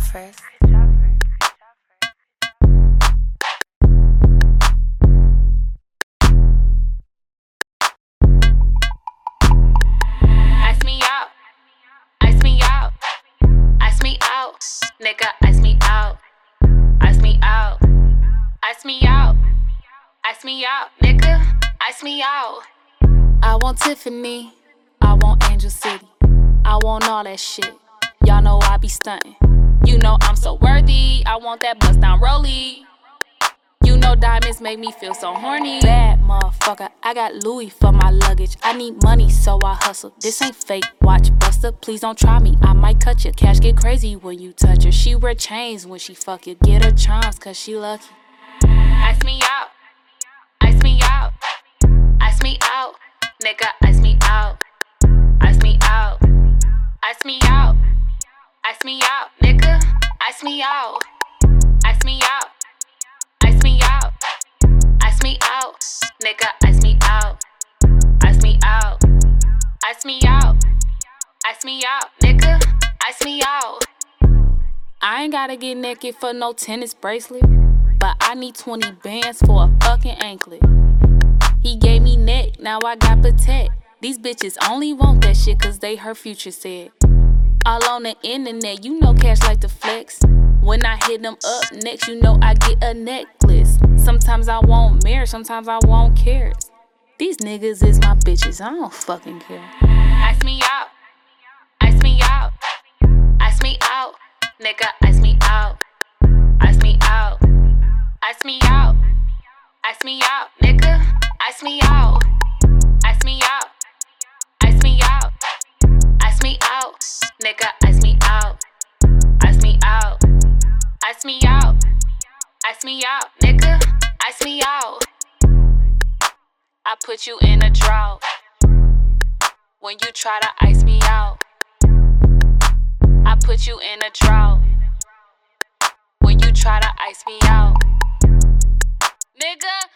first. Ice me out, ice me out, ice me out, nigga, ice me out, ice me out, ice me out, ice me out, nigga, ice me out. I want Tiffany, I want Angel City, I want all that shit. Y'all know I be stuntin'. You know I'm so worthy, I want that bust down rollie. You know diamonds make me feel so horny. Bad motherfucker, I got Louis for my luggage. I need money, so I hustle. This ain't fake, watch buster. Please don't try me, I might cut you. Cash get crazy when you touch her. She wear chains when she fuck you. Get her charms, cause she lucky. Ice me out, ice me out, ice me out, nigga, ice me out, ice me out, ice me out, ice me out, nigga, ice me out, ice me out, ice me out, ice me out, nigga, ice me out, ice me out, ice me out, ice me out, nigga, ice me out. I ain't gotta get naked for no tennis bracelet, but I need 20 bands for a fucking anklet. He gave me neck, now I got protect. These bitches only want that shit cause they her future said. All on the internet, you know cash like to flex. When I hit them up next, you know I get a necklace. Sometimes I want marriage, sometimes I want carrots. These niggas is my bitches, I don't fucking care. Ice me out, ice me out, ice me out, nigga, ice me out, ice me out, ice me out, ice me out, nigga, ice me out, ice me out, ice me out, ice me out, nigga, ice me out, ice me out, ice me out, ice me out, nigga, ice me out. I put you in a drought when you try to ice me out. I put you in a drought when you try to ice me out. Nigga.